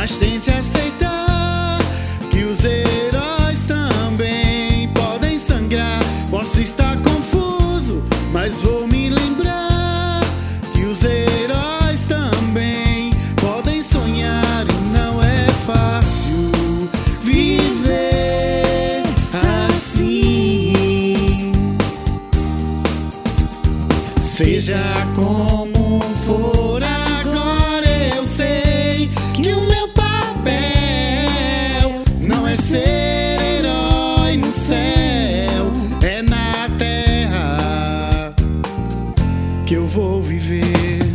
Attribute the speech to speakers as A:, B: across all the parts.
A: mas tente aceitar que os heróis também podem sangrar. Posso estar confuso, mas vou me lembrar que os heróis também podem sonhar. E não é fácil viver assim. Seja como for, agora eu sei que o meu papel não é ser herói no céu, é na terra que eu vou viver.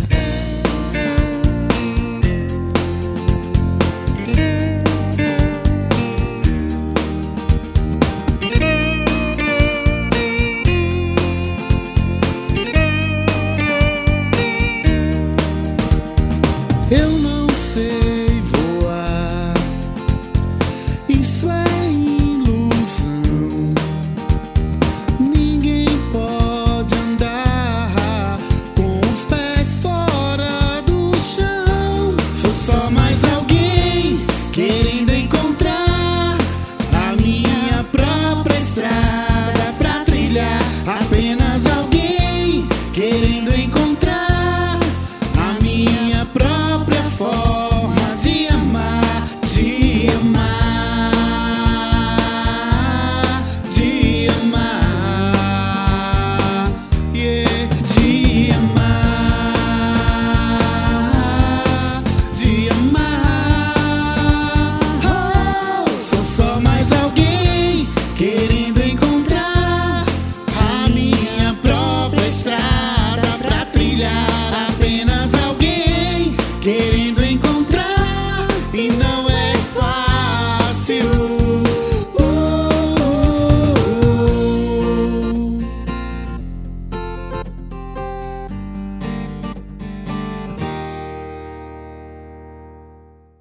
A: Eu não sei voar, isso é ilusão. Ninguém pode andar com os pés fora do chão. Sou só mais alguém querendo encontrar a minha própria estrada pra trilhar. Apenas alguém querendo encontrar a minha própria forma de amar, de amar, de amar, yeah, de amar, de amar. Oh, sou só mais alguém querendo encontrar a minha própria estrada pra trilhar. Apenas alguém querendo